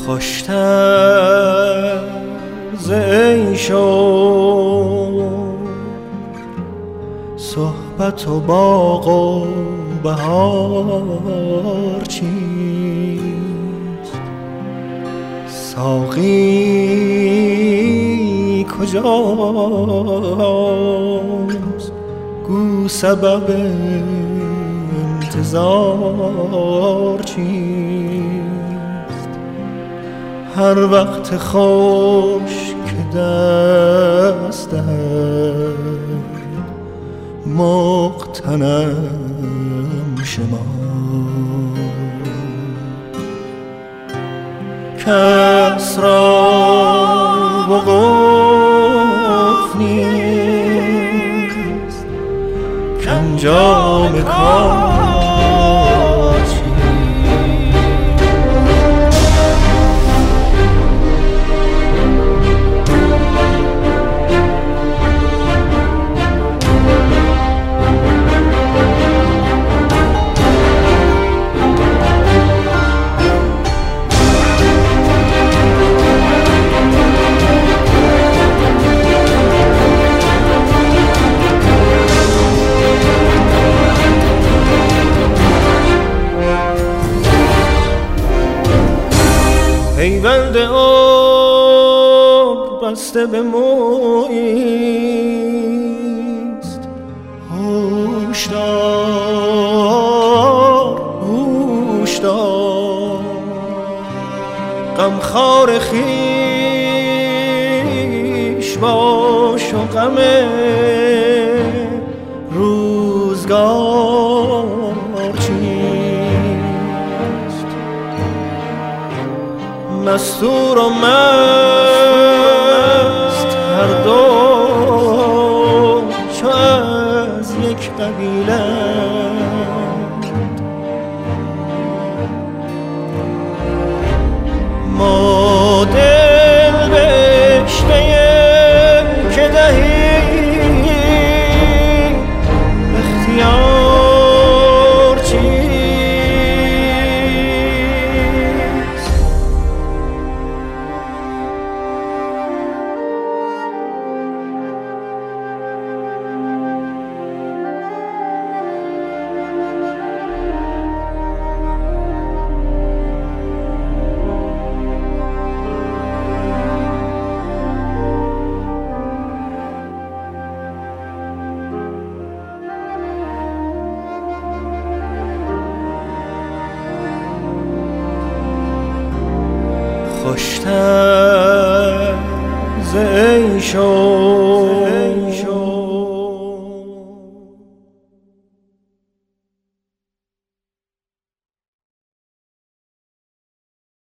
خوشتر ز عیش و صحبت و باغ و بهار چیست؟ ساقی کجاست؟ گو سبب انتظار چیست؟ هر وقت خوش که دست دهد مغتنم شما، کس را وقوف نیست کانجام کار پیوند عمر بسته به موییست. هوشدار هوشدار غمخوار خویش باش و غم روزگار چیست؟ مستور و مست هر دو چو از یک قبیله، ما دل بشته که دهیم اختیار چیست؟ خوشتر ز عیش و